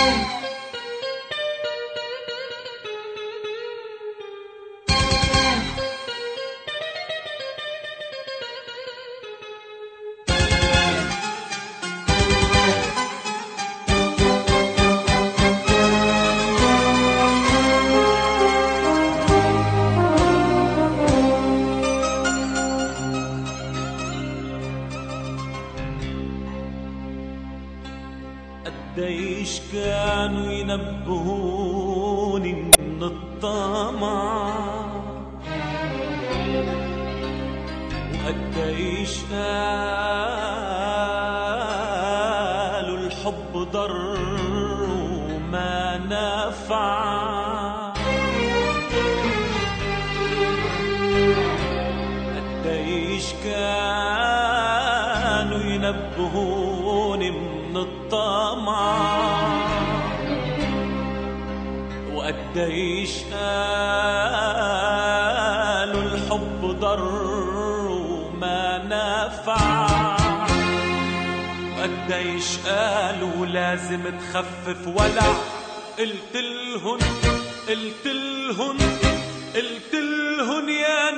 قديش كانوا ينبهوني من الطمع، وقديش قالوا الحب ضر وما نفع، قديش كانوا ينبهوني من الطمع، وقديش قالوا الحب ضر وما نفع، وقديش قالوا لازم تخفف ولع. قلت لهن يا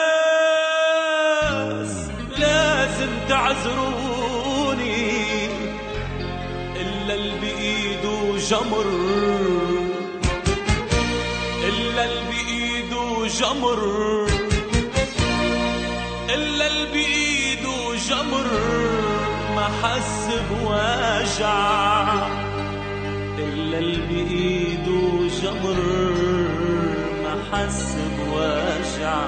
ناس لازم تعذروني، إلا اللي بإيده جمر، إلا اللي بإيده جمر، إلا اللي بإيده جمر ما حس بوجع، إلا اللي بإيده جمر ما حس بوجع.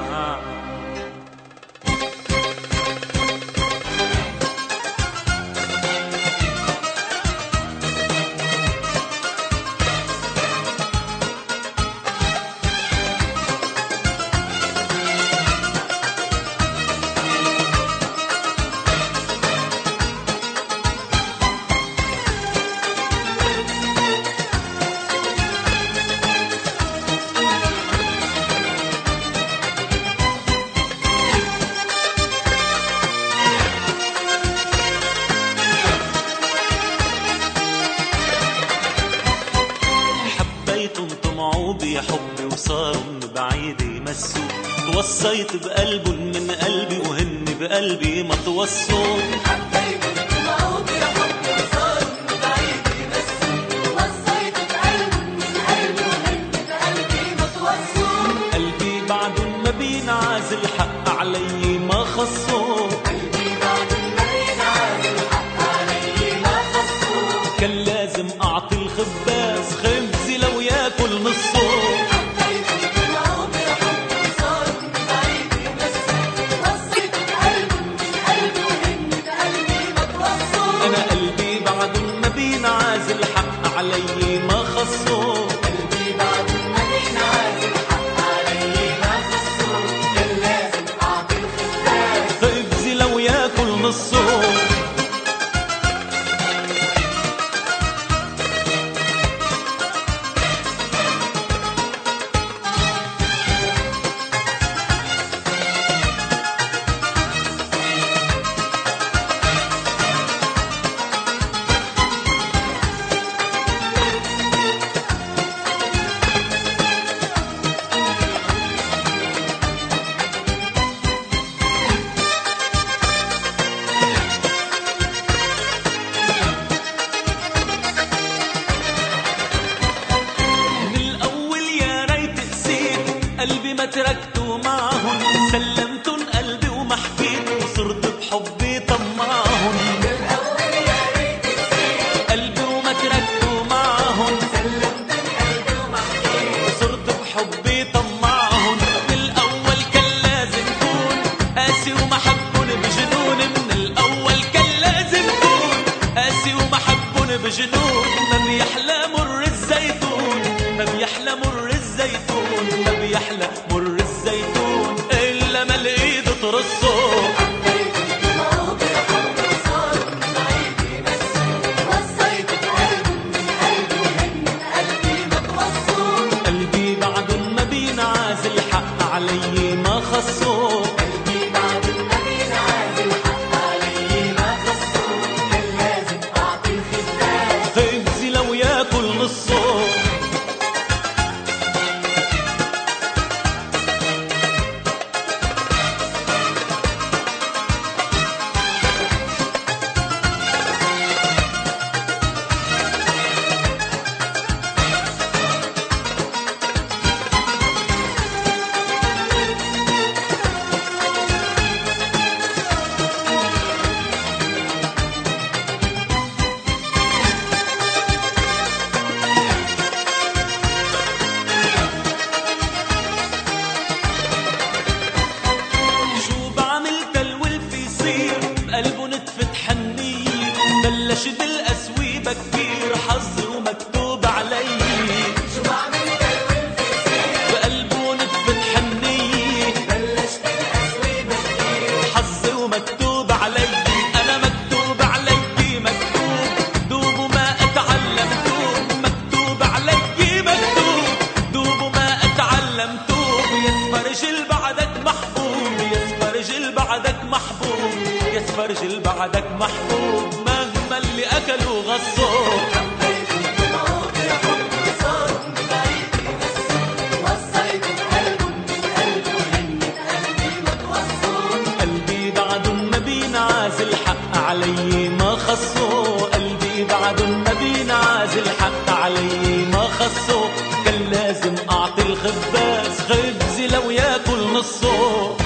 طمعوا بحبي وصاروا من بعيد يمسوا، توصيت بقلبهم من قلبي وهن بقلبي ما توصوا. حبيتهم طمعوا بحبي وصاروا من بعيد يمسوا، توصيت بقلبهم من قلبي وهن بقلبي ما توصوا. قلبي بعدهم ما بينعزل حق علي ما خصوا، قلبي بعدهم ما بينعزل حق علي ما خصوا. كان لازم أعطي الخباز خبزي لو ياكل نصه. حبيتهم طمعوا بحبي وصاروا من بعيد يمسوا، توصيت بقلبهم من قلبي وهن بقلبي ما توصوا. أنا قلبي بعدهم ما بينعزل حق علي ما خصوا، قلبي بعدهم ما بينعزل حق علي ما خصوا. كان لازم أعطي الخباز خبزي لو ياكل نصه. قلبي ما تركته معهن، سلمتن قلبي وما حكيت وصرت بحبي طمعهن. بالأول يا ريت نسيت قلبي وما تركته معهن، سلمتن قلبي وما حكيت وصرت بحبي طمعهن. بالأول كان لازم كون قاسي وما حبن بجنون، من الأول كان لازم كون قاسي وما حبن بجنون. ما بيحلى مر الزيتون، ما بيحلى مر الزيتون، ما بيحلى مر الزيتون إلا ما الإيد ترصه. حبيتهم طمعوا بحبي وصاروا من بعيد يمسوا، توصيت بقلبهم من قلبي وهن بقلبي ما توصوا. قلبي بعدهم ما بينعزل حق علي ما خصه، قلبي بعدهم ما بينعزل حق علي ما خصوا. كان لازم أعطي الخباز خبزي لو ياكل نصه. بقلبه نتفة حنية بلش بالأسويبة كتير حظ ومكتوب علي. شو بعمل بالولف يصير بقلبه نتفة حنية بلش بالأسويبة كتير حظ ومكتوب علي. أنا مكتوب علي مكتوب دوب وما أتعلم توب. مكتوب علي مكتوب دوب وما أتعلم توب. يسفرجل بعدك محبوب يسفرجل بعدك محبوب يسفرجل بعدك محبوب مهما اللي أكلوا غصوب. حبيت الطموح بحب صار من بعيد يمسك وصيت بقلبه من قلبه هنت قلبي ما توصون. قلبي بعدن ما بينعازل حق علي ما خصو. قلبي بعدن ما بينعازل حق علي ما خصو. كان لازم أعطي الخباز خبزي لو ياكل نصه.